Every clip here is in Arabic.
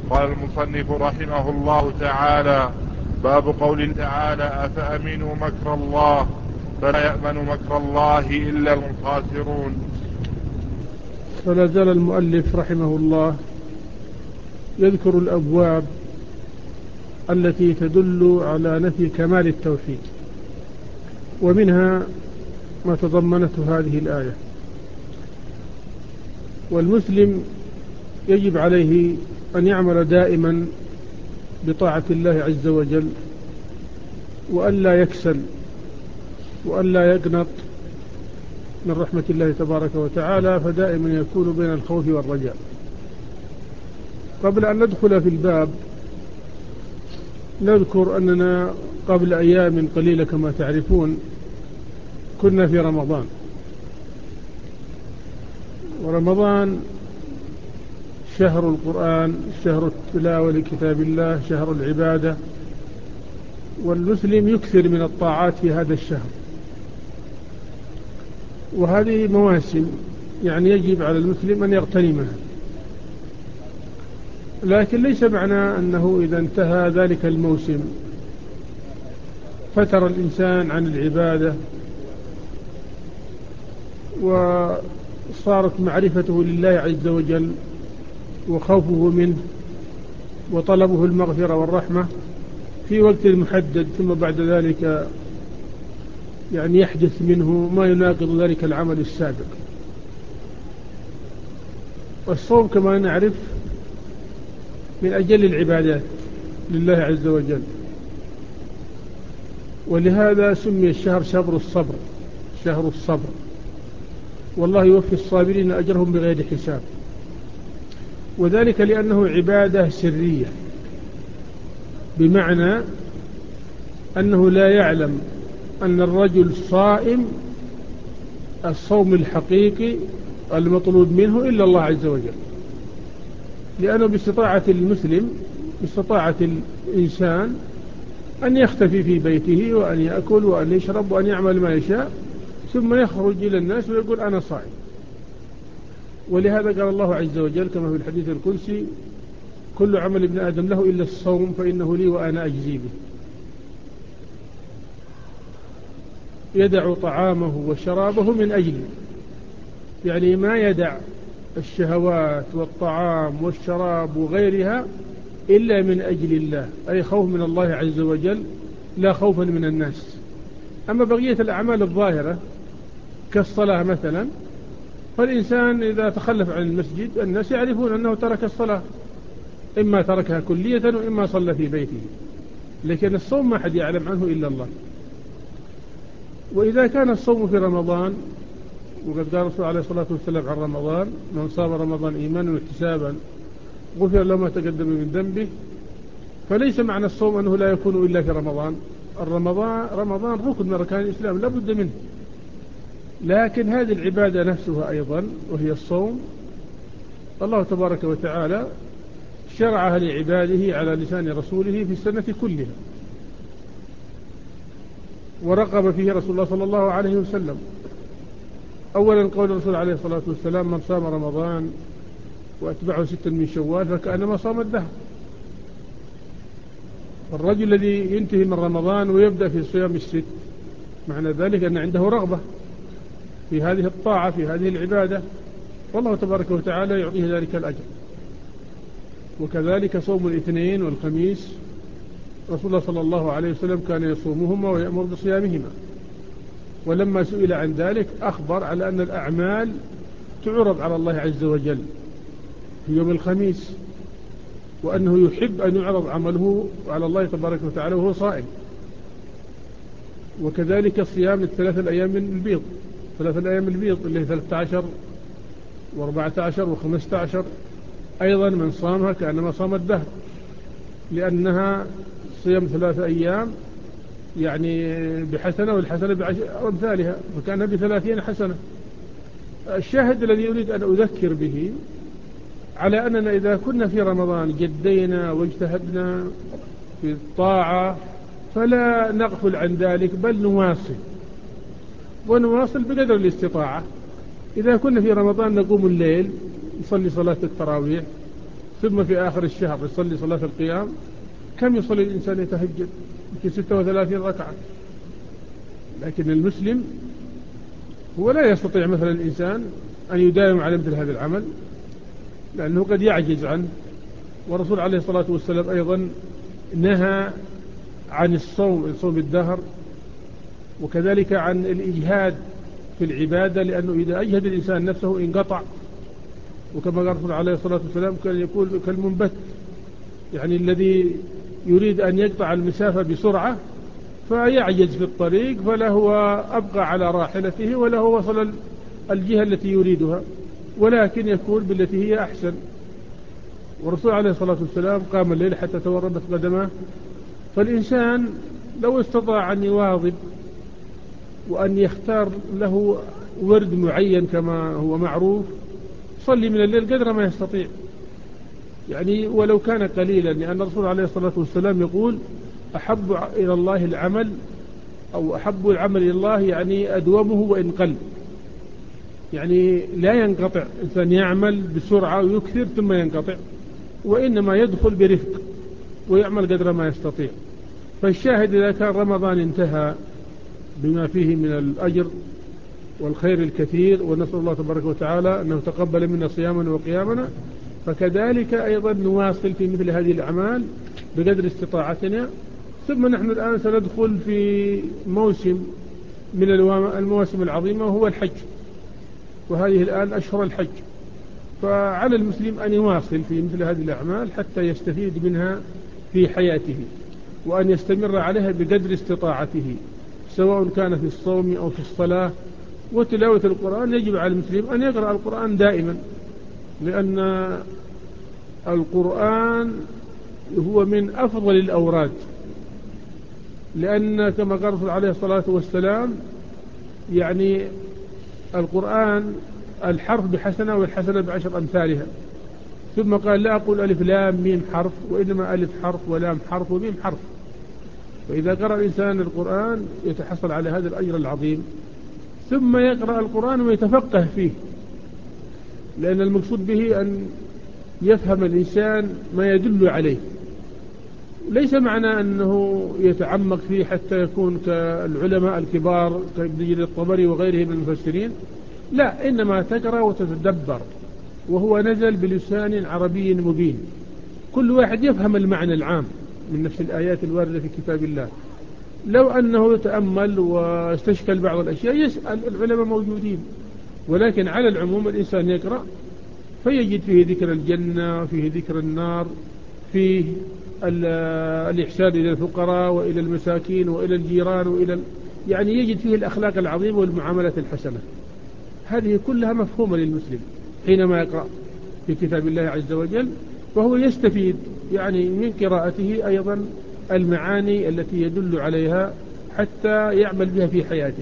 قال المصنف رحمه الله تعالى: باب قول تعالى: أفأمنوا مكر الله فلا يأمن مكر الله إلا الخاسرون. فلا زال المؤلف رحمه الله يذكر الأبواب التي تدل على نفي كمال التوحيد، ومنها ما تضمنته هذه الآية. والمسلم يجب عليه أن يعمل دائما بطاعة الله عز وجل، وألا يكسل وألا يقنط من رحمة الله تبارك وتعالى، فدائما يكون بين الخوف والرجاء. قبل أن ندخل في الباب نذكر أننا قبل أيام قليلة كما تعرفون كنا في رمضان، ورمضان شهر القرآن، شهر التلاوة لكتاب الله، شهر العبادة، والمسلم يكثر من الطاعات في هذا الشهر. وهذه مواسم يعني يجب على المسلم أن يغتنمها، لكن ليس معنى أنه إذا انتهى ذلك الموسم فتر الإنسان عن العبادة وصارت معرفته لله عز وجل وخوفه منه وطلبه المغفرة والرحمة في وقت محدد، ثم بعد ذلك يعني يحدث منه ما يناقض ذلك العمل السابق. والصوم كما نعرف من أجل العبادات لله عز وجل، ولهذا سمي الشهر شهر الصبر، والله يوفي الصابرين أجرهم بغير حساب. وذلك لأنه عبادة سرية، بمعنى أنه لا يعلم أن الرجل صائم الصوم الحقيقي المطلوب منه إلا الله عز وجل، لأنه باستطاعة المسلم، باستطاعة الإنسان أن يختفي في بيته وأن يأكل وأن يشرب وأن يعمل ما يشاء، ثم يخرج إلى الناس ويقول أنا صائم. ولهذا قال الله عز وجل كما في الحديث القدسي: كل عمل ابن آدم له إلا الصوم فإنه لي وأنا أجزي به. يدع طعامه وشرابه من أجله، يعني ما يدع الشهوات والطعام والشراب وغيرها إلا من أجل الله، أي خوف من الله عز وجل لا خوفا من الناس. أما بقية الأعمال الظاهرة كالصلاة مثلا، فالإنسان إذا تخلف عن المسجد الناس يعرفون أنه ترك الصلاة، إما تركها كلية وإما صلى في بيته. لكن الصوم ما حد يعلم عنه إلا الله. وإذا كان الصوم في رمضان، وقد قال الرسول عليه الصلاة والسلام عن رمضان: من صام رمضان إيمانا واحتسابا غفر له ما تقدم من ذنبه، فليس معنى الصوم أنه لا يكون إلا في رمضان. رمضان ركن من أركان الإسلام لا بد منه، لكن هذه العبادة نفسها أيضا وهي الصوم الله تبارك وتعالى شرعها لعباده على لسان رسوله في السنة كلها، ورغب فيه رسول الله صلى الله عليه وسلم. أولا قول الرسول عليه الصلاة والسلام: من صام رمضان وأتبعه 6 من شوال فكأنما صام الدهر. الرجل الذي ينتهي من رمضان ويبدأ في صيام الست معنى ذلك أن عنده رغبة في هذه الطاعة، في هذه العبادة، والله تبارك وتعالى يعطيه ذلك الأجر. وكذلك صوم الاثنين والخميس رسول الله صلى الله عليه وسلم كان يصومهما ويأمر بصيامهما، ولما سئل عن ذلك أخبر على أن الأعمال تعرض على الله عز وجل في يوم الخميس، وأنه يحب أن يعرض عمله على الله تبارك وتعالى وهو صائم. وكذلك صيام 3 أيام من البيض، 3 أيام البيض اللي هي 13 و14 و15 أيضا من صامها كأنما صام الدهر، لأنها صيام 3 أيام يعني بحسنة، والحسنة ب10 أمثالها، فكان ب30 حسنة. الشاهد الذي أريد أن أذكر به على أننا إذا كنا في رمضان جدينا واجتهدنا في الطاعة فلا نغفل عن ذلك، بل نواصل بقدر الاستطاعة. إذا كنا في رمضان نقوم الليل نصلي صلاة التراويح، ثم في آخر الشهر يصلي صلاة القيام. كم يصلي الإنسان يتهجد؟ يمكن 36 ركعة. لكن المسلم هو لا يستطيع مثلا الإنسان أن يداوم على مثل هذا العمل، لأنه قد يعجز عنه. والرسول عليه الصلاة والسلام أيضا نهى عن الصوم الدهر، وكذلك عن الإجهاد في العبادة، لأنه إذا أجهد الإنسان نفسه انقطع. وكما قال الرسول عليه الصلاة والسلام كان يقول كالمنبت، يعني الذي يريد أن يقطع المسافة بسرعة فيعجز في الطريق، فلا هو أبقى على راحلته ولا هو وصل الجهة التي يريدها، ولكن يكون بالتي هي أحسن. والرسول عليه الصلاة والسلام قام الليل حتى تورمت قدمه. فالإنسان لو استطاع أن يواظب وأن يختار له ورد معين كما هو معروف، صلي من الليل قدر ما يستطيع، يعني ولو كان قليلا، لأن الرسول عليه الصلاة والسلام يقول أحب إلى الله العمل، أو أحب العمل إلى الله يعني أدومه وإن قل، يعني لا ينقطع. إنسان يعمل بسرعة ويكثر ثم ينقطع، وإنما يدخل برفق ويعمل قدر ما يستطيع. فالشاهد إذا كان رمضان انتهى بما فيه من الأجر والخير الكثير، ونسأل الله تبارك وتعالى أنه تقبل منا صيامنا وقيامنا، فكذلك أيضا نواصل في مثل هذه الأعمال بقدر استطاعتنا. ثم نحن الآن سندخل في موسم من المواسم العظيمة وهو الحج، وهذه الآن أشهر الحج، فعلى المسلم أن يواصل في مثل هذه الأعمال حتى يستفيد منها في حياته، وأن يستمر عليها بقدر استطاعته، سواء كان في الصوم أو في الصلاة. وتلاوة القرآن يجب على المسلم أن يقرأ القرآن دائما، لأن القرآن هو من أفضل الأوراد، لأن كما قال الرسول عليه الصلاة والسلام يعني القرآن الحرف بحسنة والحسنة بعشر أمثالها. ثم قال لا أقول ألف لام ميم حرف، وإنما ألف حرف ولام حرف وميم حرف. فإذا قرأ الإنسان القرآن يتحصل على هذا الأجر العظيم، ثم يقرأ القرآن ويتفقه فيه، لأن المقصود به أن يفهم الإنسان ما يدل عليه، ليس معنى أنه يتعمق فيه حتى يكون كالعلماء الكبار كابن جرير الطبري وغيره من المفسرين، لا، إنما تقرأ وتتدبر، وهو نزل بلسان عربي مبين، كل واحد يفهم المعنى العام من نفس الآيات الواردة في كتاب الله. لو أنه يتأمل واستشكل بعض الأشياء يسأل العلماء موجودين، ولكن على العموم الإنسان يقرأ فيجد فيه ذكر الجنة، فيه ذكر النار، فيه الإحسان إلى الفقراء وإلى المساكين وإلى الجيران يعني يجد فيه الأخلاق العظيمة والمعاملة الحسنة. هذه كلها مفهومة للمسلم حينما يقرأ في كتاب الله عز وجل، فهو يستفيد يعني من قراءته أيضا المعاني التي يدل عليها حتى يعمل بها في حياته.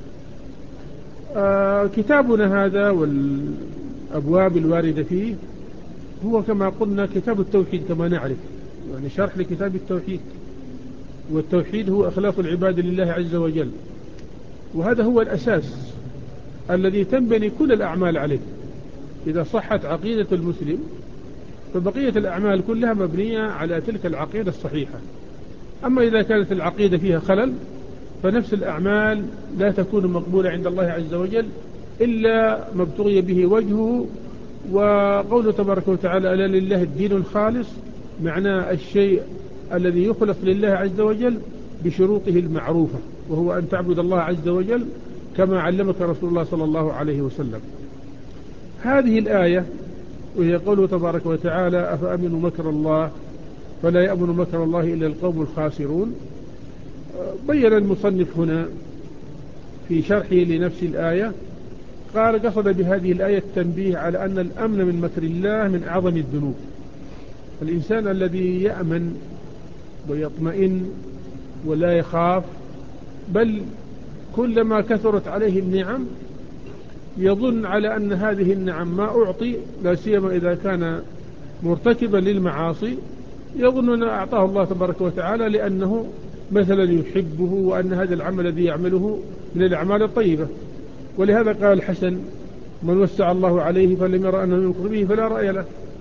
كتابنا هذا والأبواب الواردة فيه هو كما قلنا كتاب التوحيد كما نعرف، يعني شرح لكتاب التوحيد، والتوحيد هو إخلاص العباد لله عز وجل، وهذا هو الأساس الذي تنبني كل الأعمال عليه. إذا صحت عقيدة المسلم فبقية الأعمال كلها مبنية على تلك العقيدة الصحيحة. أما إذا كانت العقيدة فيها خلل فنفس الأعمال لا تكون مقبولة عند الله عز وجل إلا ما ابتغي به وجهه. وقوله تبارك وتعالى ألا لله الدين الخالص، معناه الشيء الذي يخلص لله عز وجل بشروطه المعروفة، وهو أن تعبد الله عز وجل كما علمك رسول الله صلى الله عليه وسلم. هذه الآية وهي قوله تبارك وتعالى أفأمنوا مكر الله فلا يأمن مكر الله إلا القوم الخاسرون. بين المصنف هنا في شرحه لنفس الآية قال قصد بهذه الآية التنبيه على أن الأمن من مكر الله من أعظم الذنوب. الإنسان الذي يأمن ويطمئن ولا يخاف، بل كلما كثرت عليه النعم يظن على أن هذه النعم ما أعطي، لا سيما إذا كان مرتكبا للمعاصي، يظن أن أعطاه الله تبارك وتعالى لأنه مثلا يحبه، وأن هذا العمل الذي يعمله من الأعمال الطيبة. ولهذا قال الحسن من وسع الله عليه فلم يرى أنه ينكر به فلا رأي له.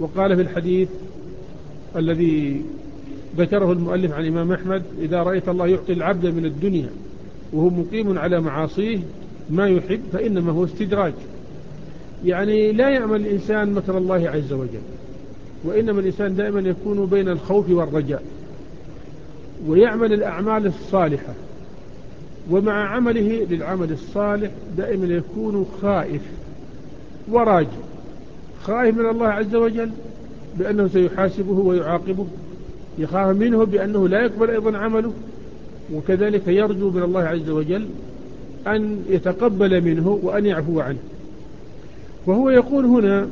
وقال في الحديث الذي ذكره المؤلف عن الإمام أحمد: إذا رأيت الله يعطي العبد من الدنيا وهو مقيم على معاصيه ما يحب فإنما هو استدراج. يعني لا يأمن الإنسان مكر الله عز وجل، وإنما الإنسان دائما يكون بين الخوف والرجاء، ويعمل الأعمال الصالحة، ومع عمله للعمل الصالح دائما يكون خائف وراجع، خائف من الله عز وجل بأنه سيحاسبه ويعاقبه، يخاف منه بأنه لا يقبل أيضا عمله، وكذلك يرجو من الله عز وجل أن يتقبل منه وأن يعفو عنه. وهو يقول هنا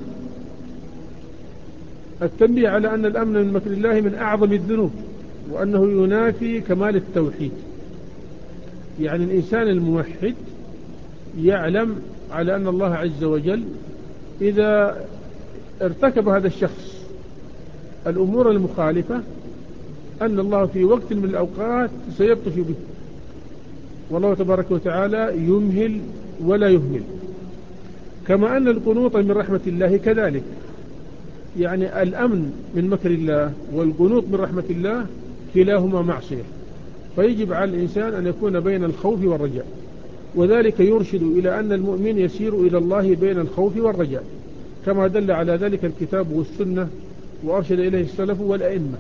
التنبيه على أن الأمن من مكر الله من أعظم الذنوب، وأنه ينافي كمال التوحيد. يعني الإنسان الموحد يعلم على أن الله عز وجل إذا ارتكب هذا الشخص الأمور المخالفة أن الله في وقت من الأوقات سيبطش به، والله تبارك وتعالى يمهل ولا يهمل. كما أن القنوط من رحمة الله كذلك، يعني الأمن من مكر الله والقنوط من رحمة الله كلاهما معصية، فيجب على الإنسان أن يكون بين الخوف والرجاء، وذلك يرشد إلى أن المؤمن يسير إلى الله بين الخوف والرجاء، كما دل على ذلك الكتاب والسنة وأرشد إليه السلف والأئمة.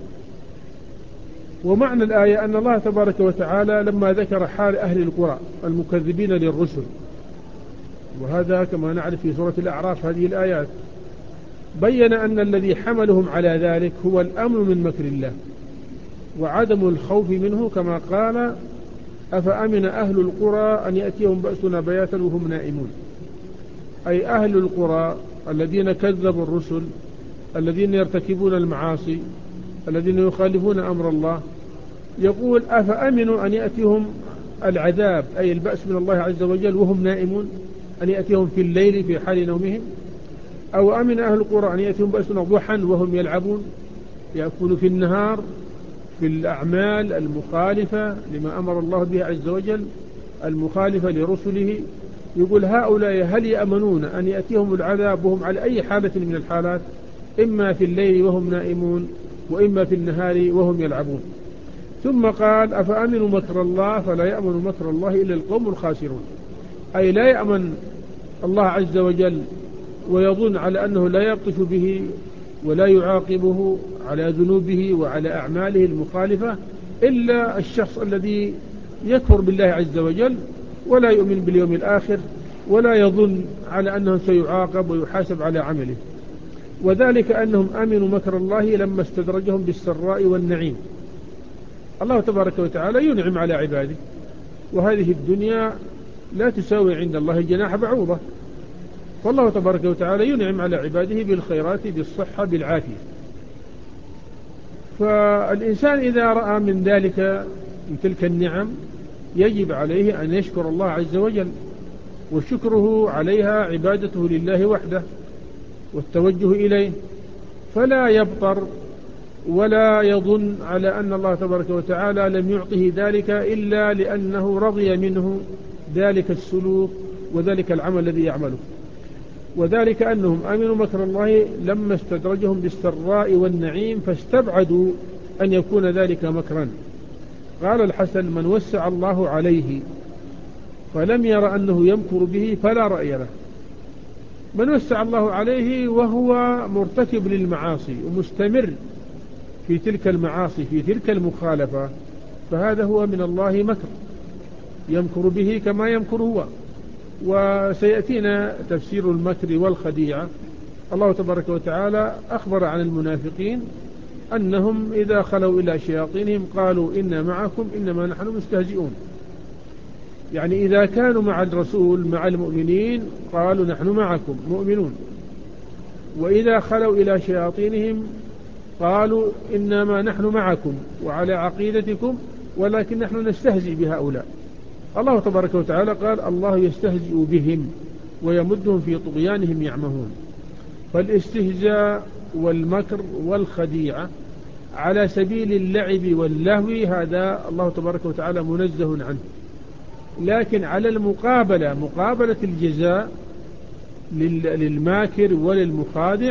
ومعنى الآية أن الله تبارك وتعالى لما ذكر حال أهل القرى المكذبين للرسل، وهذا كما نعرف في سورة الأعراف هذه الآيات، بين أن الذي حملهم على ذلك هو الأمن من مكر الله وعدم الخوف منه، كما قال: أفأمن أهل القرى أن يأتيهم بأسنا بياتا وهم نائمون. أي أهل القرى الذين كذبوا الرسل، الذين يرتكبون المعاصي، الذين يخالفون أمر الله، يقول: أفأمنوا أن يأتيهم العذاب أي البأس من الله عز وجل وهم نائمون، أن يأتيهم في الليل في حال نومهم، أو أمن أهل القرى أن يأتيهم بأسنا ضحى وهم يلعبون، يأكلوا في النهار في الأعمال المخالفة لما أمر الله به عز وجل، المخالفة لرسله. يقول: هؤلاء هل يأمنون أن يأتيهم العذاب وهم على أي حالة من الحالات، إما في الليل وهم نائمون، وإما في النهار وهم يلعبون. ثم قال: أفأمنوا مكر الله فلا يأمن مكر الله إلا القوم الخاسرون. أي لا يأمن الله عز وجل ويظن على أنه لا يبطش به ولا يعاقبه على ذنوبه وعلى أعماله المخالفة إلا الشخص الذي يكفر بالله عز وجل ولا يؤمن باليوم الآخر، ولا يظن على أنه سيعاقب ويحاسب على عمله. وذلك أنهم آمنوا مكر الله لما استدرجهم بالسراء والنعيم. الله تبارك وتعالى ينعم على عباده، وهذه الدنيا لا تساوي عند الله جناح بعوضة، فالله تبارك وتعالى ينعم على عباده بالخيرات، بالصحة، بالعافية. فالإنسان إذا رأى من ذلك، من تلك النعم، يجب عليه أن يشكر الله عز وجل، وشكره عليها عبادته لله وحده والتوجه إليه، فلا يبطر ولا يظن على أن الله تبارك وتعالى لم يعطه ذلك إلا لأنه رضي منه ذلك السلوك وذلك العمل الذي يعمله. وذلك أنهم آمنوا مكر الله لما استدرجهم بالسراء والنعيم، فاستبعدوا أن يكون ذلك مكرا. قال الحسن: من وسع الله عليه فلم ير أنه يمكر به فلا رأي له. من وسع الله عليه وهو مرتكب للمعاصي ومستمر في تلك المعاصي في تلك المخالفة، فهذا هو من الله مكر، يمكر به كما يمكر هو. وسيأتينا تفسير المكر والخديعة. الله تبارك وتعالى أخبر عن المنافقين أنهم إذا خلوا إلى شياطينهم قالوا إنا معكم إنما نحن مستهزئون. يعني إذا كانوا مع الرسول مع المؤمنين قالوا نحن معكم مؤمنون، وإذا خلوا إلى شياطينهم قالوا إنما نحن معكم وعلى عقيدتكم ولكن نحن نستهزئ بهؤلاء. الله تبارك وتعالى قال: الله يستهزئ بهم ويمدهم في طغيانهم يعمهون. فالاستهزاء والمكر والخديعة على سبيل اللعب واللهو هذا الله تبارك وتعالى منزه عنه، لكن على المقابلة، مقابلة الجزاء للماكر وللمخادع،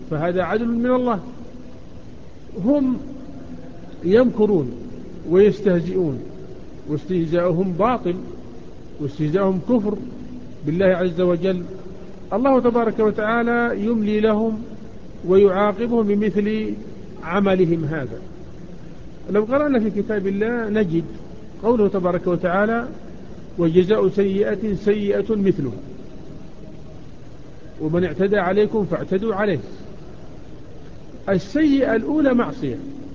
فهذا عدل من الله. هم يمكرون ويستهزئون، واستهزاؤهم باطل، واستهزاؤهم كفر بالله عز وجل. الله تبارك وتعالى يملي لهم ويعاقبهم بمثل عملهم هذا. لو قرأنا في كتاب الله نجد قوله تبارك وتعالى: وجزاء سيئة سيئة مثلها ومن اعتدى عليكم فاعتدوا عليه. السيئة الأولى معصية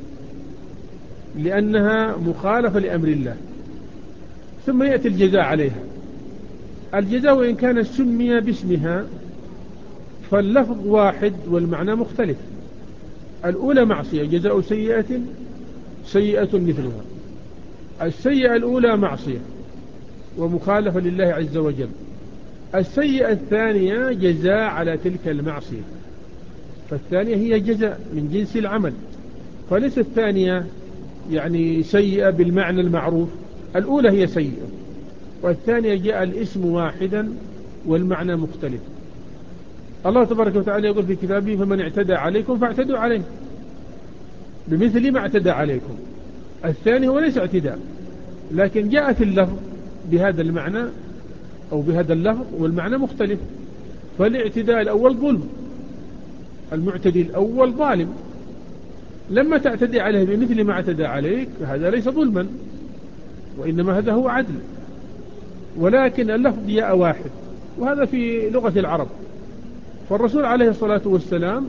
لأنها مخالفة لأمر الله، ثم يأتي الجزاء عليها. الجزاء وإن كان سمي باسمها فاللفظ واحد والمعنى مختلف. الأولى معصية، جزاء سيئة سيئة مثلها. السيئة الأولى معصية ومخالفة لله عز وجل. السيئة الثانية جزاء على تلك المعصية، فالثانية هي جزاء من جنس العمل، فليس الثانية يعني سيئة بالمعنى المعروف. الأولى هي سيئة، والثانية جاء الاسم واحدا والمعنى مختلف. الله تبارك وتعالى يقول في كتابه: فمن اعتدى عليكم فاعتدوا عليه بمثل ما اعتدى عليكم. الثاني هو ليس اعتداء، لكن جاءت اللفظ بهذا المعنى أو بهذا اللفظ والمعنى مختلف. فالاعتداء الأول ظلم، المعتدي الأول ظالم. لما تعتدي عليه بمثل ما اعتدى عليك هذا ليس ظلما، وإنما هذا هو عدل، ولكن اللفظ جاء واحد، وهذا في لغة العرب. فالرسول عليه الصلاة والسلام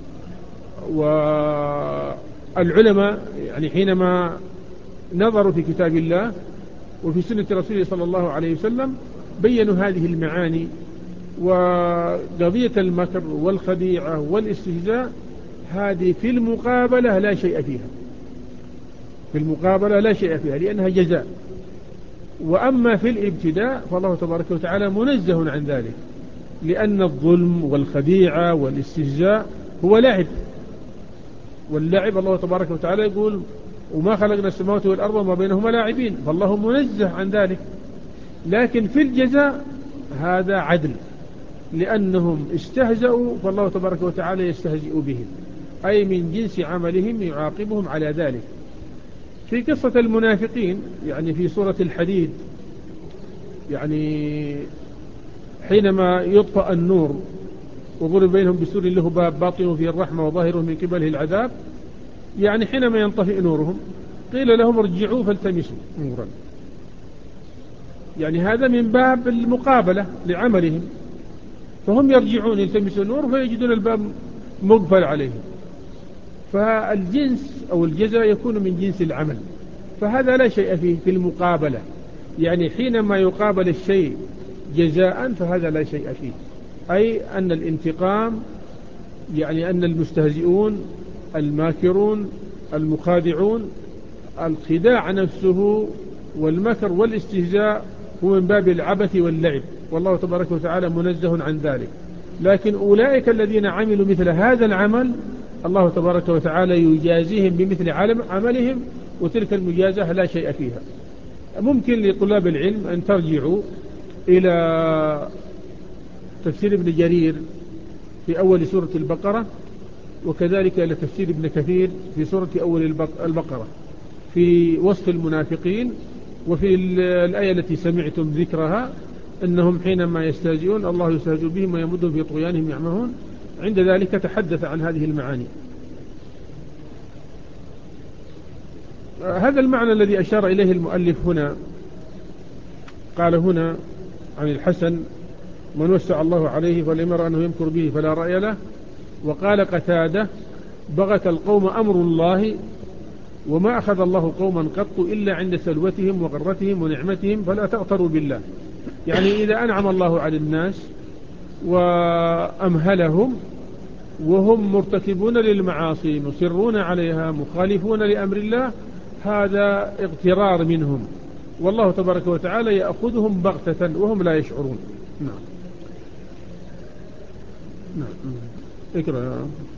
والعلماء يعني حينما نظروا في كتاب الله وفي سنة رسوله صلى الله عليه وسلم بيّنوا هذه المعاني. وقضية المكر والخديعة والاستهزاء هذه في المقابلة لا شيء فيها، في المقابلة لا شيء فيها لأنها جزاء. وأما في الابتداء فالله تبارك وتعالى منزه عن ذلك، لأن الظلم والخديعة والاستهزاء هو لعب، واللعب الله تبارك وتعالى يقول: وما خلقنا السماوات والأرض وما بينهما لاعبين، فالله منزه عن ذلك. لكن في الجزاء هذا عدل، لأنهم استهزأوا فالله تبارك وتعالى يستهزئ بهم، أي من جنس عملهم يعاقبهم على ذلك. في قصة المنافقين يعني في سورة الحديد، يعني حينما يطفأ النور وضرب بينهم بسور له باب باطنه فيه الرحمة وظاهره من قبله العذاب، يعني حينما ينطفئ نورهم قيل لهم: ارجعوا فالتمسوا نورا. يعني هذا من باب المقابلة لعملهم، فهم يرجعون يلتمسوا النور فيجدون الباب مقفل عليهم. فالجنس أو الجزاء يكون من جنس العمل، فهذا لا شيء فيه في المقابلة. يعني حينما يقابل الشيء جزاء فهذا لا شيء فيه، أي أن الانتقام يعني أن المستهزئون الماكرون المخادعون الخداع نفسه والمكر والاستهزاء هو من باب العبث واللعب، والله تبارك وتعالى منزه عن ذلك. لكن أولئك الذين عملوا مثل هذا العمل الله تبارك وتعالى يجازيهم بمثل عملهم، وتلك المجازة لا شيء فيها. ممكن لطلاب العلم أن ترجعوا إلى تفسير ابن جرير في أول سورة البقرة، وكذلك إلى تفسير ابن كثير في سورة أول البقرة في وصف المنافقين، وفي الآية التي سمعتم ذكرها أنهم حينما يستهزئون الله يستهزئ بهم ويمدهم في طغيانهم يعمهون. عند ذلك تحدث عن هذه المعاني. هذا المعنى الذي أشار إليه المؤلف هنا، قال هنا عن الحسن: من وسع الله عليه فلم ير أنه يمكر به فلا رأي له. وقال قتادة: بغت القوم أمر الله وما أخذ الله قوما قط إلا عند سلوتهم وغرتهم ونعمتهم فلا تغتروا بالله. يعني إذا أنعم الله على الناس وأمهلهم وهم مرتكبون للمعاصي مصرون عليها مخالفون لأمر الله، هذا اغترار منهم، والله تبارك وتعالى يأخذهم بغتة وهم لا يشعرون. نعم. اقرأ.